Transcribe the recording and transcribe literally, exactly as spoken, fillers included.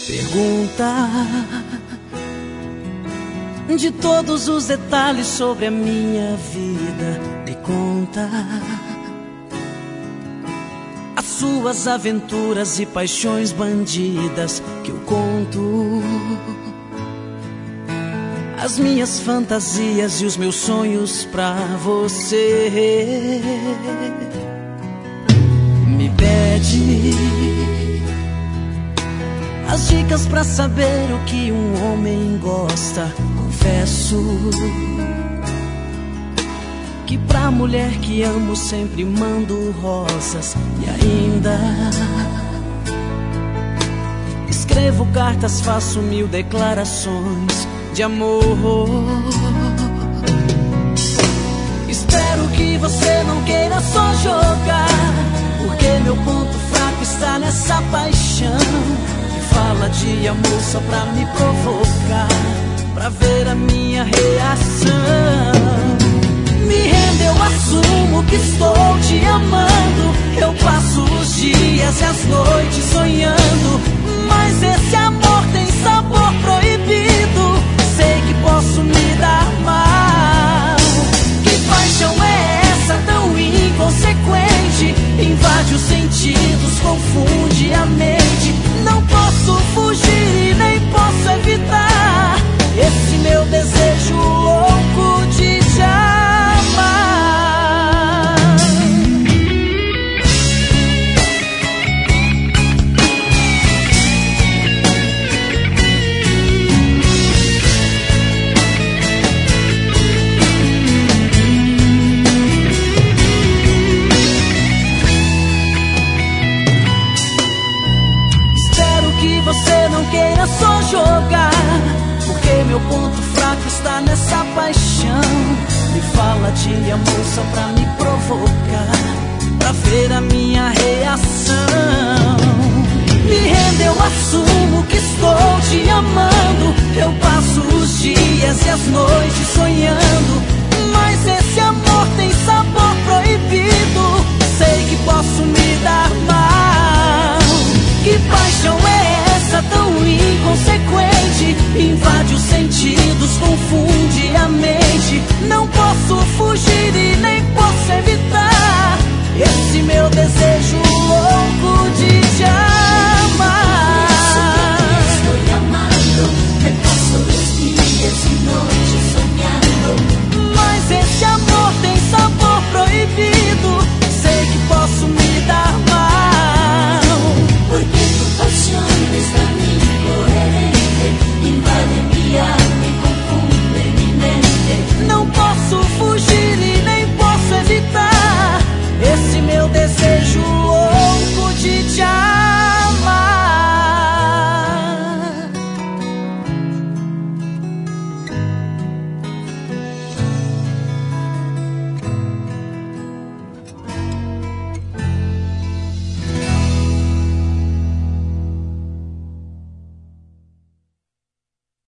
Pergunta de todos os detalhes sobre a minha vida. Me conta as suas aventuras e paixões bandidas que eu conto, as minhas fantasias e os meus sonhos pra você. Me pede as dicas pra saber o que um homem gosta. Confesso que pra mulher que amo sempre mando rosas. E ainda escrevo cartas, faço mil declarações de amor. Espero que você não queira só jogar, porque meu ponto fraco está nessa paixão que fala de amor só pra me provocar, pra ver a minha reação. Me rendo, eu assumo que estou te amando. Eu passo os dias e as noites sonhando, mas esse amor tem sabor proibido. Sei que posso me dar mal. Que paixão é essa tão inconsequente? Invade os sentidos, confunde a mente. Não posso fugir e nem posso evitar esse meu desejo louco de te amar. Espero que você não queira só jogar, porque meu ponto fraco está nessa paixão. Me fala de amor só pra me provocar, pra ver a minha reação.